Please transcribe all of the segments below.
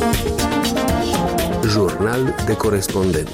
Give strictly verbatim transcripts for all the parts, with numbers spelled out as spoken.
Jurnal de corespondent.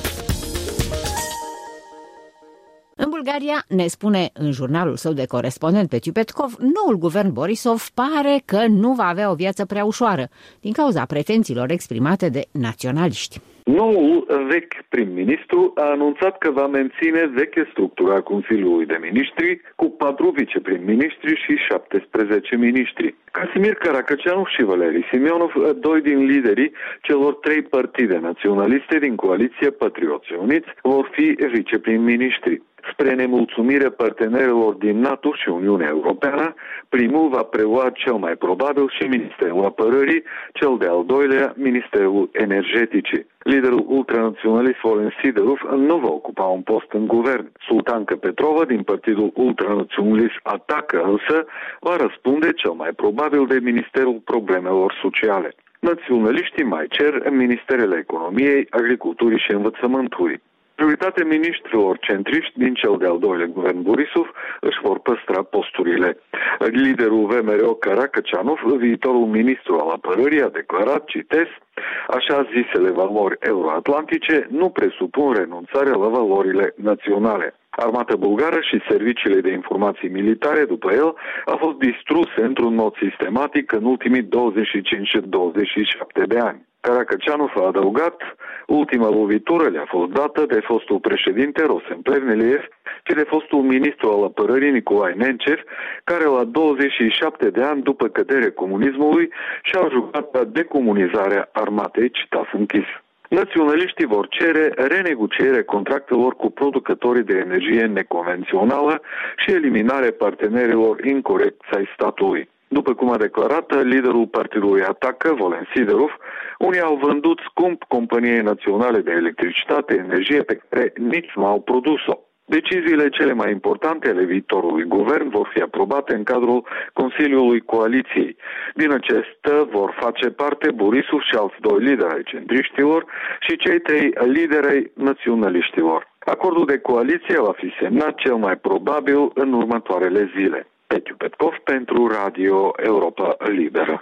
În Bulgaria, ne spune în jurnalul său de corespondent Petiu Petkov, noul guvern Borisov pare că nu va avea o viață prea ușoară, din cauza pretențiilor exprimate de naționaliști. Noul vechi prim-ministru a anunțat că va menține vechea structură a Consiliului de Ministri cu patru viceprim-ministri și șaptesprezece ministri. Casimir Caracăceanu și Valeri Simionov, doi din liderii celor trei partide naționaliste din coaliția Patrioți Uniți, vor fi viceprim-ministri. Spre nemulțumire partenerilor din NATO și Uniunea Europeană, primul va prelua cel mai probabil și Ministerul Apărării, cel de-al doilea Ministerul Energeticii. Liderul ultranaționalist Volen Sidorov nu va ocupa un post în guvern. Sultanca Petrova din partidul ultranaționalist Atacă însă va răspunde cel mai probabil de Ministerul Problemelor Sociale. Naționaliștii mai cer Ministerele Economiei, Agriculturii și Învățământului. Prioritatea ministrilor centriști din cel de-al doilea guvern Borisov își vor păstra posturile. Liderul V M R O Caracăceanov, viitorul ministru al apărării, a declarat, citez, așa zisele valori euroatlantice nu presupun renunțarea la valorile naționale. Armata bulgară și serviciile de informații militare, după el, au fost distruse într-un mod sistematic în ultimii douăzeci și cinci douăzeci și șapte de ani. Caracăceanov a adăugat, ultima lovitură le-a fost dată de fostul președinte Rosen Plevneliev și de fostul ministru al apărării Nicolae Nencev, care la douăzeci și șapte de ani după căderea comunismului și-au jucat la decomunizarea armatei, citat închis. Naționaliștii vor cere renegocierea contractelor cu producătorii de energie neconvențională și eliminarea partenerilor incorecți ai statului. După cum a declarat liderul partidului Atacă, Volen Sidorov, unii au vândut scump companiei naționale de electricitate, energie pe care nici nu au produs-o. Deciziile cele mai importante ale viitorului guvern vor fi aprobate în cadrul Consiliului Coaliției. Din acesta vor face parte Borisov și alți doi lideri ai centriștilor și cei trei lideri ai naționaliștilor. Acordul de coaliție va fi semnat cel mai probabil în următoarele zile. Petiu Petkov pentru Radio Europa Liberă.